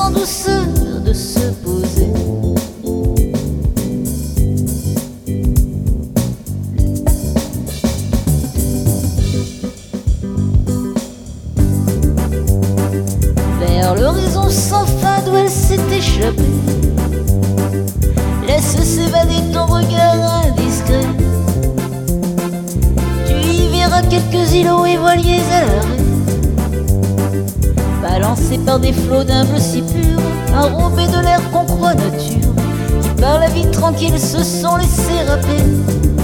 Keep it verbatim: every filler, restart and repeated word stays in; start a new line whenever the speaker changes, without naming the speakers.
en douceur de se poser. Vers l'horizon sans fin d'où elle s'est échappée, laisse s'évader ton regard indiscret. Tu y verras quelques îlots et voiliers à l'arrêt, balancés par des flots d'un bleu si pur, enrobés de l'air qu'on croit nature, qui par la vie tranquille se sont laissés râper.